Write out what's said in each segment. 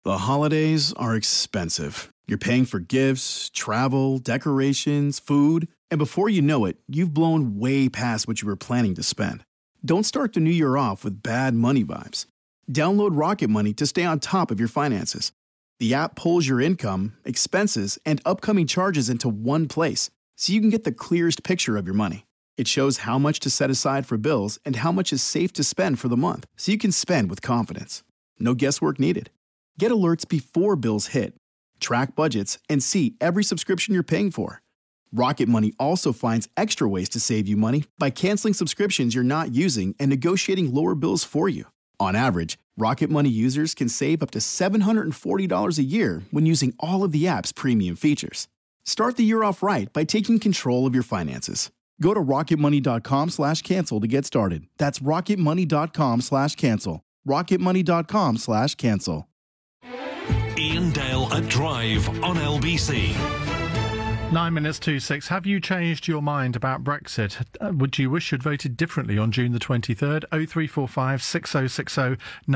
The holidays are expensive. You're paying for gifts, travel, decorations, food, and before you know it, you've blown way past what you were planning to spend. Don't start the new year off with bad money vibes. Download Rocket Money to stay on top of your finances. The app pulls your income, expenses, and upcoming charges into one place, so you can get the clearest picture of your money. It shows how much to set aside for bills and how much is safe to spend for the month, so you can spend with confidence. No guesswork needed. Get alerts before bills hit, track budgets, and see every subscription you're paying for. Rocket Money also finds extra ways to save you money by canceling subscriptions you're not using and negotiating lower bills for you. On average, Rocket Money users can save up to $740 a year when using all of the app's premium features. Start the year off right by taking control of your finances. Go to rocketmoney.com/cancel to get started. That's rocketmoney.com/cancel. rocketmoney.com/cancel. Ian Dale at Drive on LBC. 9 minutes to 6. Have you changed your mind about Brexit? Would you wish you'd voted differently on June the 23rd? 0345 6060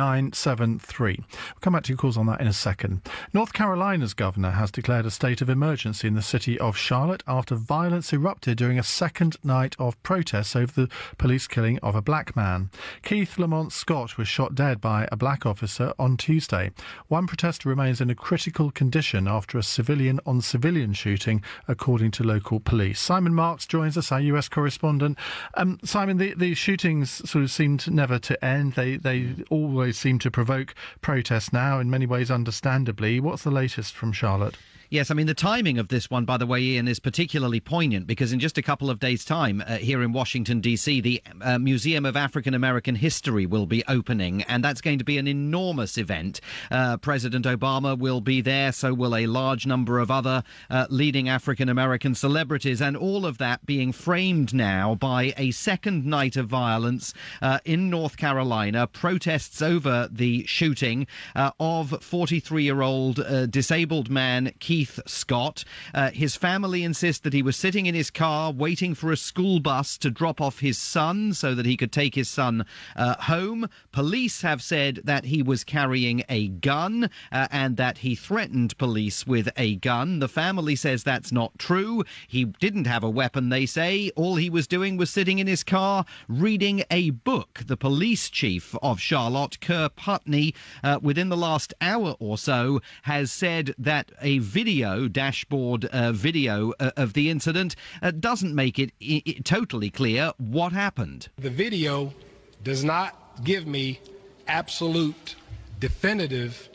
973. We'll come back to your calls on that in a second. North Carolina's governor has declared a state of emergency in the city of Charlotte after violence erupted during a second night of protests over the police killing of a black man. Keith Lamont Scott was shot dead by a black officer on Tuesday. One protester remains in a critical condition after a civilian-on-civilian shooting, according to local police. Simon Marks joins us, our US correspondent. Simon, the shootings sort of seemed never to end. They always seem to provoke protests now, in many ways understandably. What's the latest from Charlotte? Yes, I mean, the timing of this one, by the way, Ian, is particularly poignant because in just a couple of days' time here in Washington, D.C., the Museum of African American History will be opening, and that's going to be an enormous event. President Obama will be there, so will a large number of other leading African American celebrities, and all of that being framed now by a second night of violence in North Carolina, protests over the shooting of 43-year-old disabled man Keith Scott. His family insist that he was sitting in his car waiting for a school bus to drop off his son so that he could take his son home. Police have said that he was carrying a gun and that he threatened police with a gun. The family says that's not true. He didn't have a weapon, they say. All he was doing was sitting in his car reading a book. The police chief of Charlotte, Kerr Putney, within the last hour or so, has said that a dashboard video of the incident doesn't make it totally clear what happened. The video does not give me absolute, definitive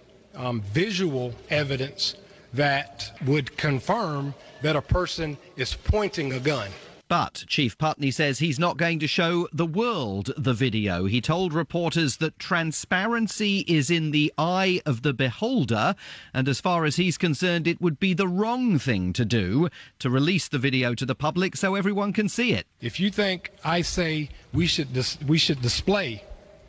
visual evidence that would confirm that a person is pointing a gun. But Chief Putney says he's not going to show the world the video. He told reporters that transparency is in the eye of the beholder, and as far as he's concerned, it would be the wrong thing to do to release the video to the public so everyone can see it. If you think I say we should display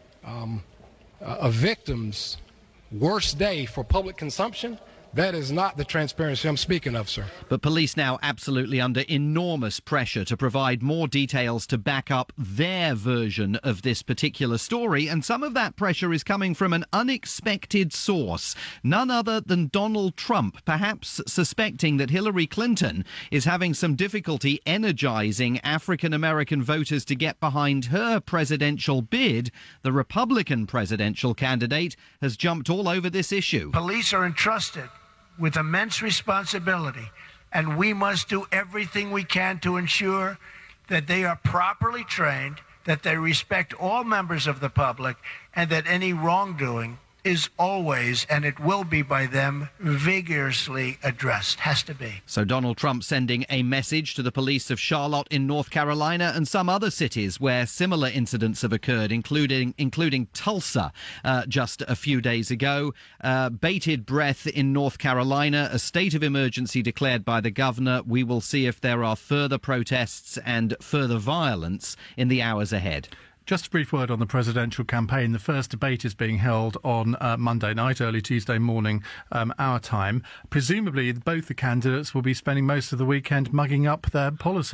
a victim's worst day for public consumption, that is not the transparency I'm speaking of, sir. But police now absolutely under enormous pressure to provide more details to back up their version of this particular story. And some of that pressure is coming from an unexpected source, none other than Donald Trump, perhaps suspecting that Hillary Clinton is having some difficulty energizing African-American voters to get behind her presidential bid. The Republican presidential candidate has jumped all over this issue. Police are entrusted with immense responsibility, and we must do everything we can to ensure that they are properly trained, that they respect all members of the public, and that any wrongdoing is always, and it will be by them, vigorously addressed. Has to be. So Donald Trump sending a message to the police of Charlotte in North Carolina and some other cities where similar incidents have occurred, including Tulsa just a few days ago. Bated breath in North Carolina, a state of emergency declared by the governor. We will see if there are further protests and further violence in the hours ahead. Just a brief word on the presidential campaign. The first debate is being held on Monday night, early Tuesday morning, our time. Presumably, both the candidates will be spending most of the weekend mugging up their policies.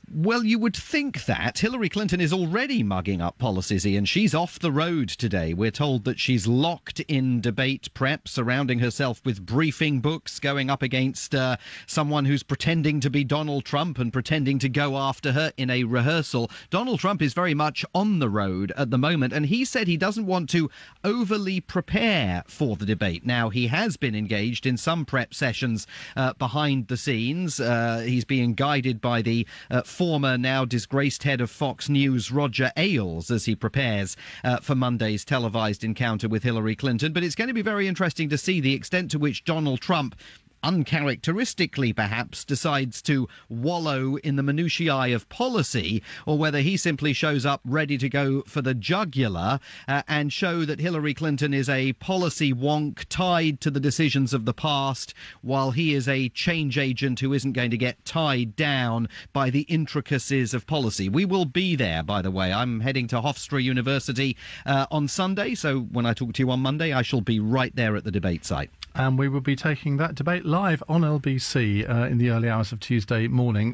Well, you would think that. Hillary Clinton is already mugging up policies, Ian. She's off the road today. We're told that she's locked in debate prep, surrounding herself with briefing books, going up against someone who's pretending to be Donald Trump and pretending to go after her in a rehearsal. Donald Trump is very much on the road at the moment, and he said he doesn't want to overly prepare for the debate. Now, he has been engaged in some prep sessions behind the scenes. He's being guided by the former, now disgraced head of Fox News, Roger Ailes, as he prepares for Monday's televised encounter with Hillary Clinton. But it's going to be very interesting to see the extent to which Donald Trump, uncharacteristically perhaps, decides to wallow in the minutiae of policy, or whether he simply shows up ready to go for the jugular and show that Hillary Clinton is a policy wonk tied to the decisions of the past, while he is a change agent who isn't going to get tied down by the intricacies of policy. We will be there, by the way. I'm heading to Hofstra University on Sunday, so when I talk to you on Monday, I shall be right there at the debate site. And we will be taking that debate live on LBC in the early hours of Tuesday morning.